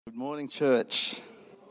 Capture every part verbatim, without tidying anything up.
Good morning, church.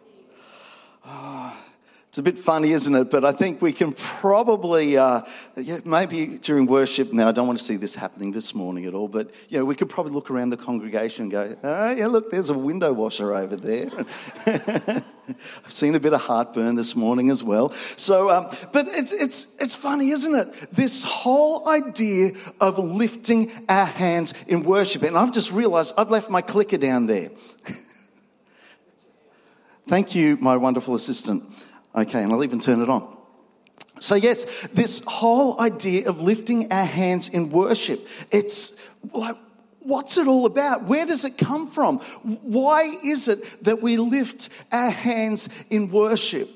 Oh, it's a bit funny, isn't it? But I think we can probably, uh, yeah, maybe during worship, now I don't want to see this happening this morning at all, but you know, we could probably look around the congregation and go, oh, yeah, look, there's a window washer over there. I've seen a bit of heartburn this morning as well. So, um, but it's it's it's funny, isn't it? This whole idea of lifting our hands in worship. And I've just realised I've left my clicker down there. Thank you, my wonderful assistant. Okay, and I'll even turn it on. So yes, this whole idea of lifting our hands in worship, it's like, what's it all about? Where does it come from? Why is it that we lift our hands in worship?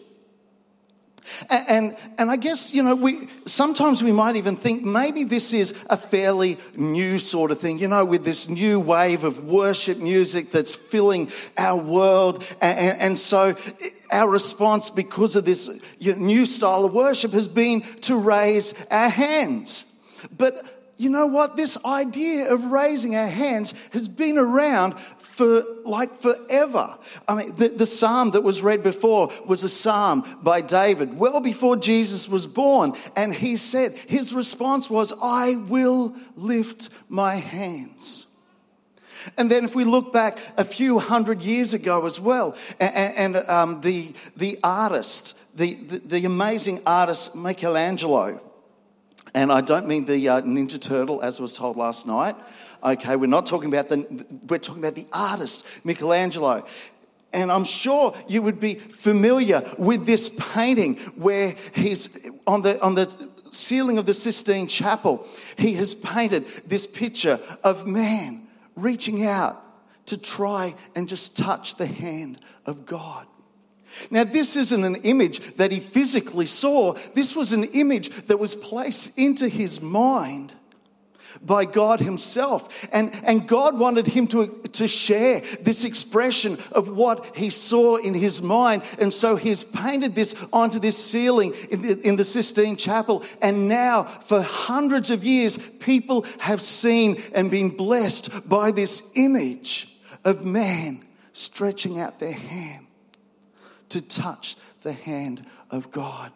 And, and and I guess, you know, we sometimes we might even think maybe this is a fairly new sort of thing, you know, with this new wave of worship music that's filling our world. And, and, and so our response, because of this new style of worship, has been to raise our hands. But you know what? This idea of raising our hands has been around for like forever. I mean, the, the psalm that was read before was a psalm by David, well before Jesus was born. And he said, his response was, I will lift my hands. And then if we look back a few hundred years ago as well, and, and um, the, the artist, the, the, the amazing artist Michelangelo, and I don't mean the uh, Ninja Turtle, as was told last night. Okay, we're not talking about the, we're talking about the artist, Michelangelo. And I'm sure you would be familiar with this painting where he's on the on the ceiling of the Sistine Chapel. He has painted this picture of man reaching out to try and just touch the hand of God. Now, this isn't an image that he physically saw. This was an image that was placed into his mind by God himself. And, and God wanted him to, to share this expression of what he saw in his mind. And so he's painted this onto this ceiling in the, in the Sistine Chapel. And now, for hundreds of years, people have seen and been blessed by this image of man stretching out their hand to touch the hand of God.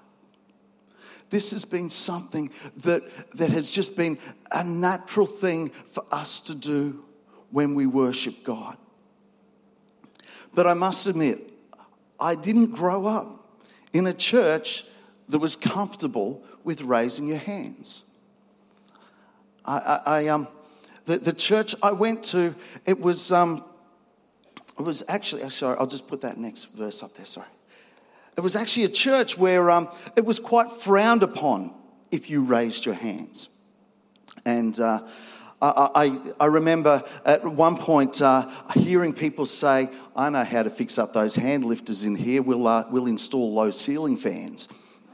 This has been something that, that has just been a natural thing for us to do when we worship God. But I must admit, I didn't grow up in a church that was comfortable with raising your hands. I, I, I um, the, the church I went to, it was um, it was actually, sorry, I'll just put that next verse up there, sorry. It was actually a church where um, it was quite frowned upon if you raised your hands. And uh, I, I, I remember at one point uh, hearing people say, I know how to fix up those hand lifters in here. We'll, uh, we'll install low ceiling fans.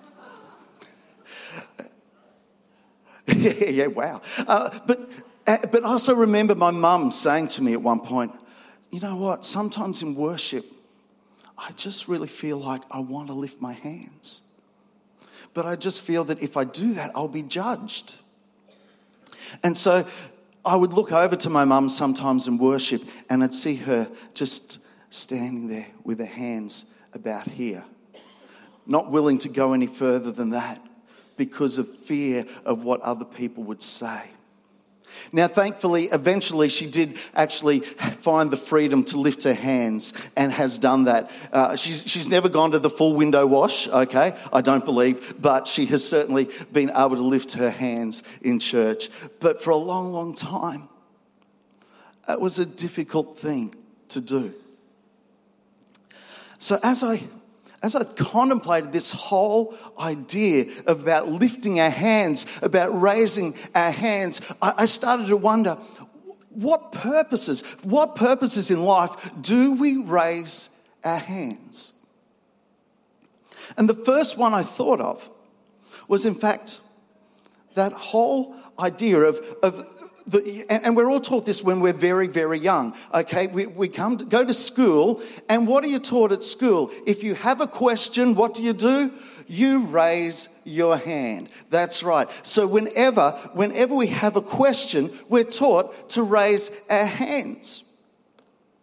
yeah, yeah, wow. Uh, but, uh, but I also remember my mum saying to me at one point, you know what, sometimes in worship, I just really feel like I want to lift my hands. But I just feel that if I do that, I'll be judged. And so I would look over to my mum sometimes in worship and I'd see her just standing there with her hands about here, not willing to go any further than that because of fear of what other people would say. Now, thankfully, eventually she did actually find the freedom to lift her hands and has done that. Uh, she's, she's never gone to the full window wash, okay, I don't believe, but she has certainly been able to lift her hands in church. But for a long, long time, it was a difficult thing to do. So as I... As I contemplated this whole idea about lifting our hands, about raising our hands, I, I started to wonder, what purposes, what purposes in life do we raise our hands? And the first one I thought of was, in fact, that whole idea of, of The, and we're all taught this when we're very, very young, okay? We, we come to, go to school, and what are you taught at school? If you have a question, what do you do? You raise your hand. That's right. So whenever, whenever we have a question, we're taught to raise our hands.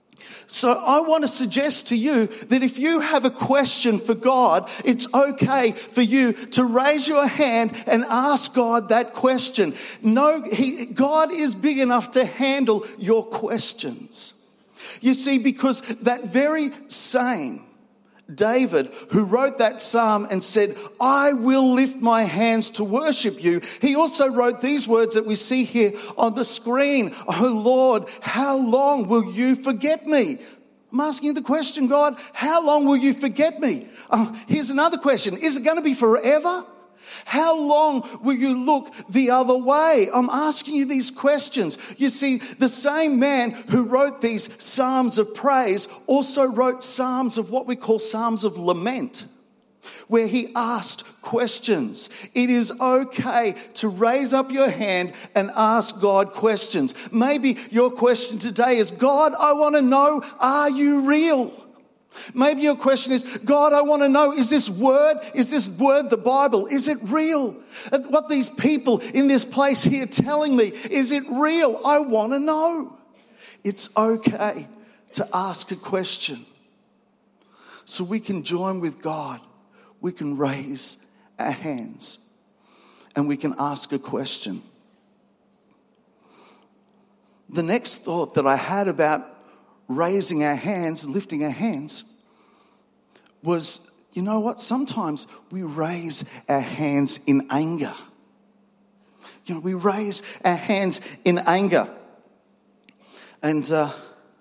So I want to suggest to you that if you have a question for God, it's okay for you to raise your hand and ask God that question. No, he, God is big enough to handle your questions. You see, because that very same David, who wrote that psalm and said, I will lift my hands to worship you, he also wrote these words that we see here on the screen. Oh Lord, how long will you forget me? I'm asking you the question, God, how long will you forget me? Uh, here's another question. Is it going to be forever? How long will you look the other way? I'm asking you these questions. You see, the same man who wrote these Psalms of praise also wrote Psalms of what we call Psalms of lament, where he asked questions. It is okay to raise up your hand and ask God questions. Maybe your question today is, God, I want to know, are you real? Maybe your question is, God, I want to know, is this word, is this word the Bible? Is it real? What these people in this place here telling me, is it real? I want to know. It's okay to ask a question. So we can join with God. We can raise our hands and we can ask a question. The next thought that I had about raising our hands, lifting our hands, was, you know what? Sometimes we raise our hands in anger. You know, we raise our hands in anger. And uh,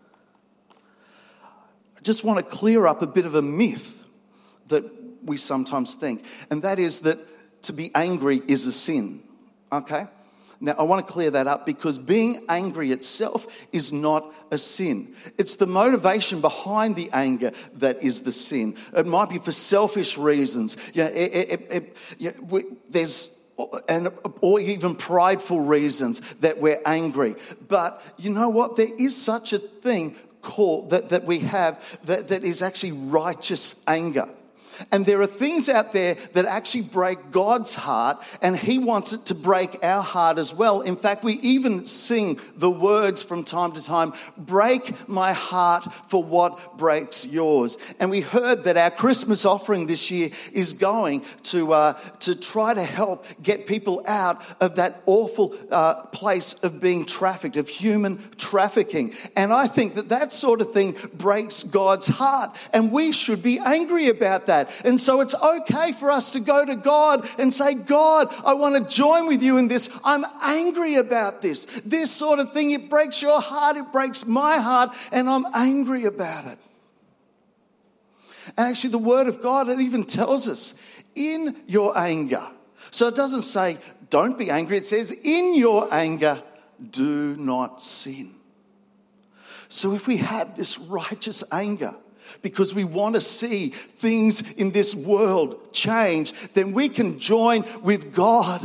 I just want to clear up a bit of a myth that we sometimes think, and that is that to be angry is a sin, okay? Now, I want to clear that up because being angry itself is not a sin. It's the motivation behind the anger that is the sin. It might be for selfish reasons. You know, it, it, it, you know, we, there's and or even prideful reasons that we're angry. But you know what? There is such a thing called that, that we have that, that is actually righteous anger. And there are things out there that actually break God's heart, and he wants it to break our heart as well. In fact, we even sing the words from time to time, break my heart for what breaks yours. And we heard that our Christmas offering this year is going to uh, to try to help get people out of that awful uh, place of being trafficked, of human trafficking. And I think that that sort of thing breaks God's heart, and we should be angry about that. And so it's okay for us to go to God and say, God, I want to join with you in this. I'm angry about this. This sort of thing, it breaks your heart, it breaks my heart, and I'm angry about it. And actually the Word of God, it even tells us, in your anger. So it doesn't say, don't be angry. It says, in your anger, do not sin. So if we have this righteous anger, because we want to see things in this world change, then we can join with God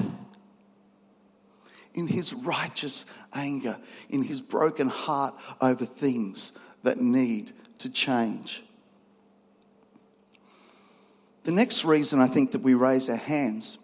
in his righteous anger, in his broken heart over things that need to change. The next reason I think that we raise our hands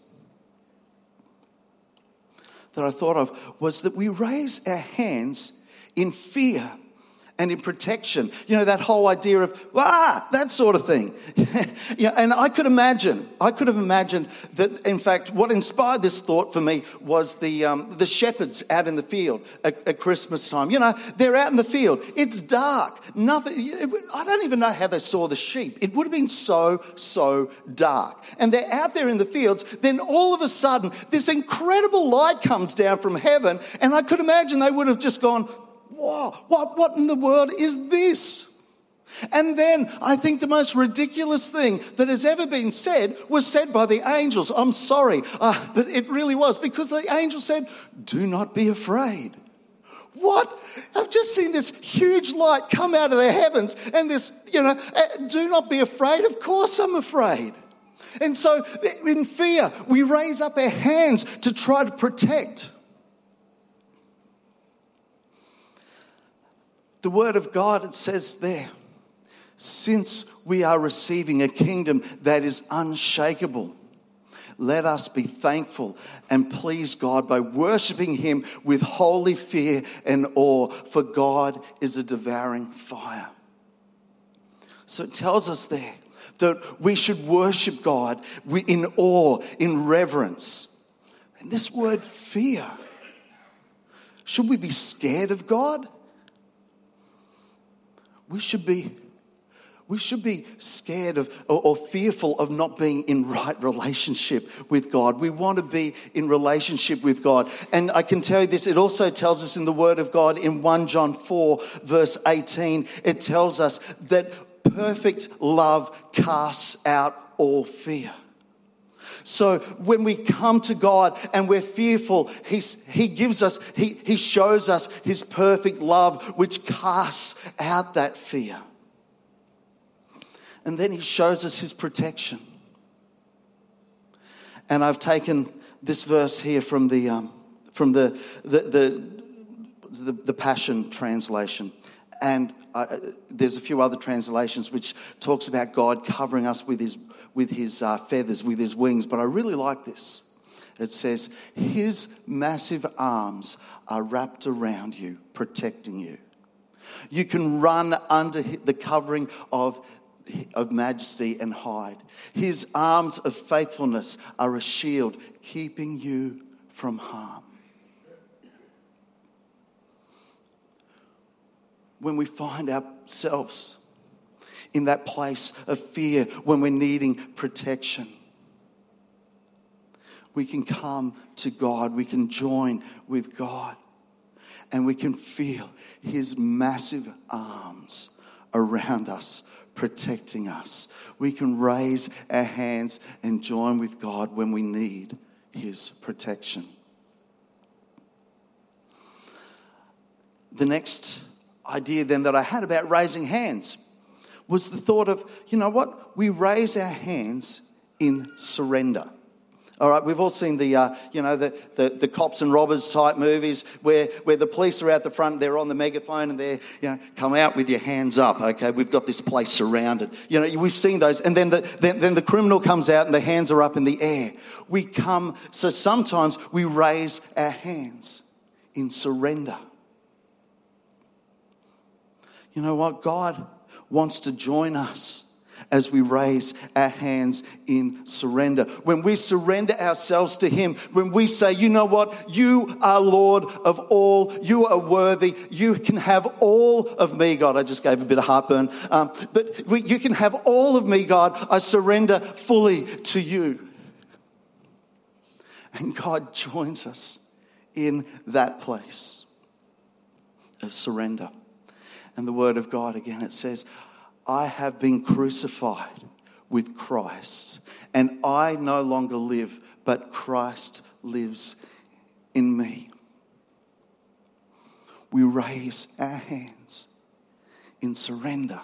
that I thought of was that we raise our hands in fear and in protection. You know, that whole idea of, ah, that sort of thing. Yeah, and I could imagine, I could have imagined that, in fact, what inspired this thought for me was the um, the shepherds out in the field at, at Christmas time. You know, they're out in the field. It's dark. Nothing. I don't even know how they saw the sheep. It would have been so, so dark. And they're out there in the fields. Then all of a sudden, this incredible light comes down from heaven. And I could imagine they would have just gone, whoa, what, what in the world is this? And then I think the most ridiculous thing that has ever been said was said by the angels. I'm sorry, uh, but it really was, because the angel said, do not be afraid. What? I've just seen this huge light come out of the heavens and this, you know, uh, do not be afraid. Of course I'm afraid. And so in fear, we raise up our hands to try to protect. The word of God, it says there, since we are receiving a kingdom that is unshakable, let us be thankful and please God by worshiping him with holy fear and awe, for God is a devouring fire. So it tells us there that we should worship God in awe, in reverence. And this word fear, should we be scared of God? We should be, we should be scared of or, or fearful of not being in right relationship with God. We want to be in relationship with God. And I can tell you this, it also tells us in the Word of God in First John four verse eighteen, it tells us that perfect love casts out all fear. So when we come to God and we're fearful, he's, He gives us, he, he shows us His perfect love, which casts out that fear. And then He shows us His protection. And I've taken this verse here from the um, from the the, the the the Passion translation, and uh, there's a few other translations which talks about God covering us with His with His uh, feathers, with His wings. But I really like this. It says, His massive arms are wrapped around you, protecting you. You can run under the covering of of majesty and hide. His arms of faithfulness are a shield, keeping you from harm. When we find ourselves in that place of fear, when we're needing protection, we can come to God, we can join with God, and we can feel His massive arms around us, protecting us. We can raise our hands and join with God when we need His protection. The next idea then that I had about raising hands was the thought of, you know what? We raise our hands in surrender. All right, we've all seen the, uh, you know, the, the the cops and robbers type movies where, where the police are out the front, they're on the megaphone and they're, you know, come out with your hands up, okay? We've got this place surrounded. You know, we've seen those. And then the, then, then the criminal comes out and the hands are up in the air. We come, so sometimes we raise our hands in surrender. You know what? God wants to join us as we raise our hands in surrender. When we surrender ourselves to Him, when we say, you know what, you are Lord of all, you are worthy, you can have all of me, God. I just gave a bit of heartburn. Um, but we, you can have all of me, God. I surrender fully to you. And God joins us in that place of surrender. And the Word of God, again, it says, I have been crucified with Christ, and I no longer live, but Christ lives in me. We raise our hands in surrender,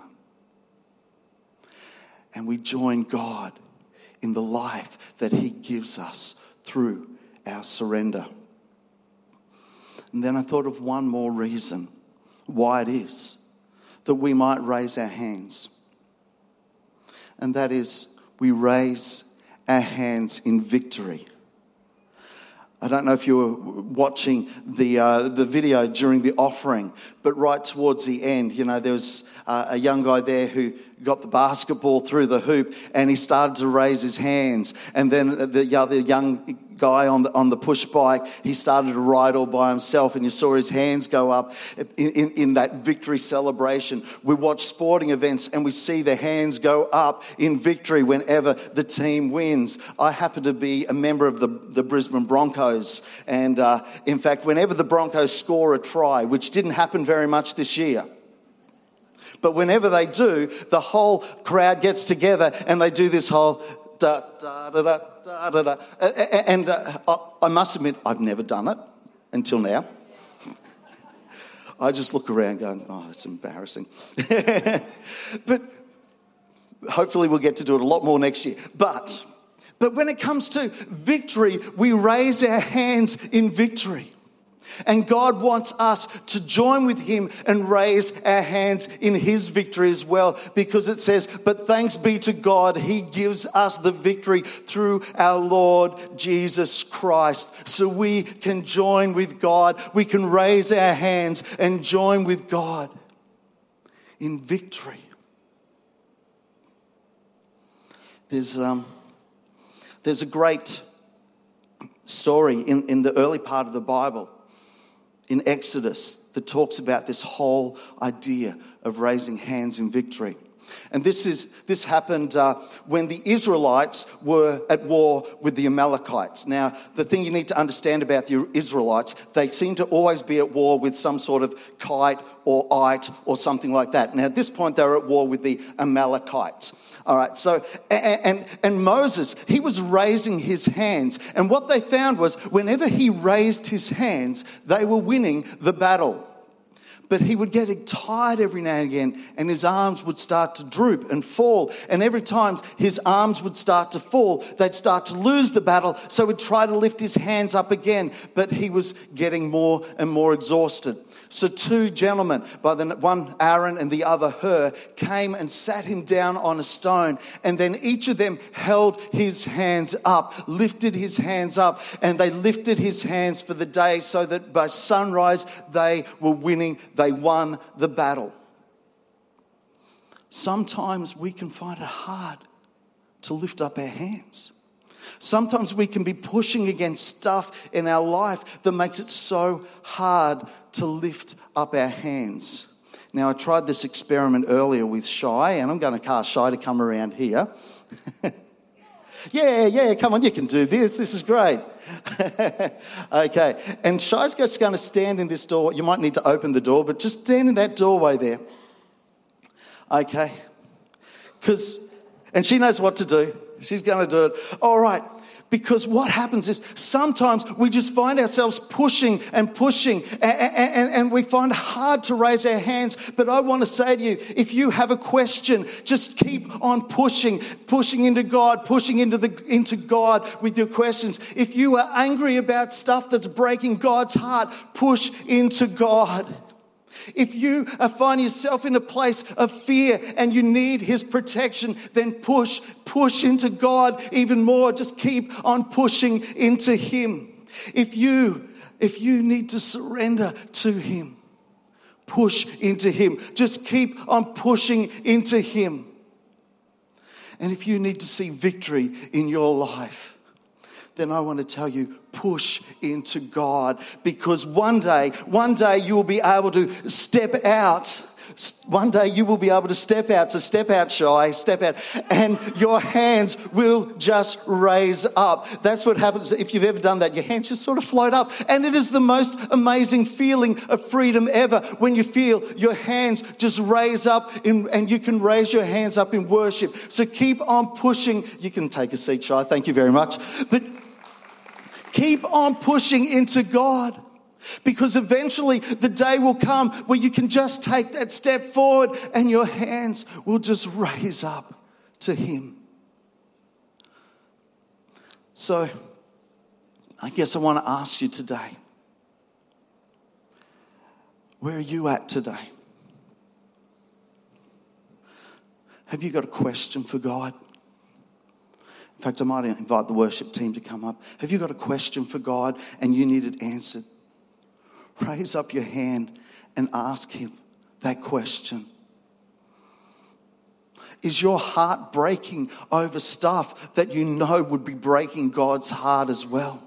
and we join God in the life that He gives us through our surrender. And then I thought of one more reason why it is that we might raise our hands. And that is, we raise our hands in victory. I don't know if you were watching the uh, the video during the offering, but right towards the end, you know, there was uh, a young guy there who got the basketball through the hoop and he started to raise his hands. And then the other young guy on the on the push bike, he started to ride all by himself, and you saw his hands go up in, in, in that victory celebration. We watch sporting events and we see their hands go up in victory whenever the team wins. I happen to be a member of the, the Brisbane Broncos, and uh, in fact, whenever the Broncos score a try, which didn't happen very much this year, but whenever they do, the whole crowd gets together and they do this whole da da da da da da da. And uh, I must admit, I've never done it until now. I just look around going, oh, that's embarrassing. But hopefully we'll get to do it a lot more next year. But, but when it comes to victory, we raise our hands in victory. And God wants us to join with Him and raise our hands in His victory as well, because it says, but thanks be to God, He gives us the victory through our Lord Jesus Christ. So we can join with God. We can raise our hands and join with God in victory. There's um, there's a great story in, in the early part of the Bible, in Exodus, that talks about this whole idea of raising hands in victory. And this is this happened uh, when the Israelites were at war with the Amalekites. Now, the thing you need to understand about the Israelites, they seem to always be at war with some sort of Kite or Ite or something like that. Now, at this point, they were at war with the Amalekites. All right, so, and, and, and Moses, he was raising his hands. And what they found was whenever he raised his hands, they were winning the battle. But he would get tired every now and again, and his arms would start to droop and fall. And every time his arms would start to fall, they'd start to lose the battle. So he'd try to lift his hands up again, but he was getting more and more exhausted. So two gentlemen, by the one Aaron and the other Hur, came and sat him down on a stone. And then each of them held his hands up, lifted his hands up, and they lifted his hands for the day so that by sunrise they were winning. They won the battle. Sometimes we can find it hard to lift up our hands. Sometimes we can be pushing against stuff in our life that makes it so hard to lift up our hands. Now, I tried this experiment earlier with Shy, and I'm going to ask Shy to come around here. yeah, yeah, come on, you can do this. This is great. Okay, and Shy's just going to stand in this door. You might need to open the door, but just stand in that doorway there. Okay, because, and she knows what to do. She's going to do it. All right. Because what happens is sometimes we just find ourselves pushing and pushing and, and, and we find it hard to raise our hands. But I want to say to you, if you have a question, just keep on pushing, pushing into God, pushing into the into God with your questions. If you are angry about stuff that's breaking God's heart, push into God. If you find yourself in a place of fear and you need his protection, then push, push into God even more. Just keep on pushing into him. If you, if you need to surrender to him, push into him. Just keep on pushing into him. And if you need to see victory in your life, then I want to tell you, push into God, because one day, one day you will be able to step out. One day you will be able to step out. So step out, Shy, step out. And your hands will just raise up. That's what happens if you've ever done that. Your hands just sort of float up. And it is the most amazing feeling of freedom ever when you feel your hands just raise up in, and you can raise your hands up in worship. So keep on pushing. You can take a seat, Shy. Thank you very much. But keep on pushing into God, because eventually the day will come where you can just take that step forward and your hands will just raise up to him. So I guess I want to ask you today, where are you at today? Have you got a question for God? In fact, I might invite the worship team to come up. Have you got a question for God and you need it answered? Raise up your hand and ask him that question. Is your heart breaking over stuff that you know would be breaking God's heart as well?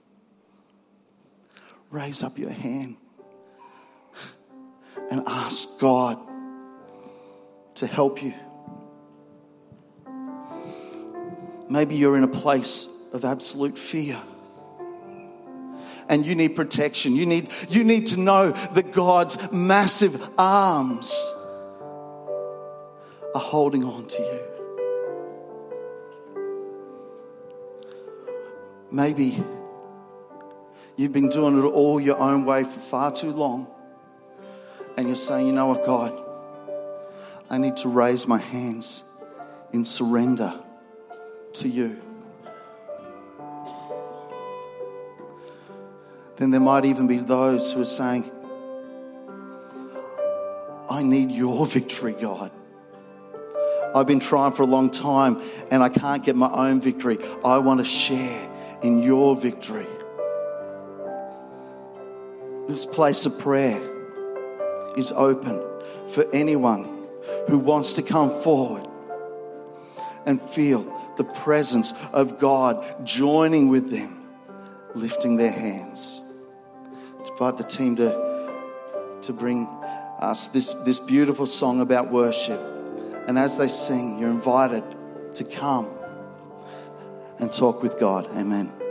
Raise up your hand and ask God to help you. Maybe you're in a place of absolute fear and you need protection. You need, you need to know that God's massive arms are holding on to you. Maybe you've been doing it all your own way for far too long and you're saying, you know what, God, I need to raise my hands in surrender to you. Then there might even be those who are saying, I need your victory, God. I've been trying for a long time and I can't get my own victory. I want to share in your victory. This place of prayer is open for anyone who wants to come forward and feel the presence of God, joining with them, lifting their hands. Invite the team to, to bring us this, this beautiful song about worship. And as they sing, you're invited to come and talk with God. Amen.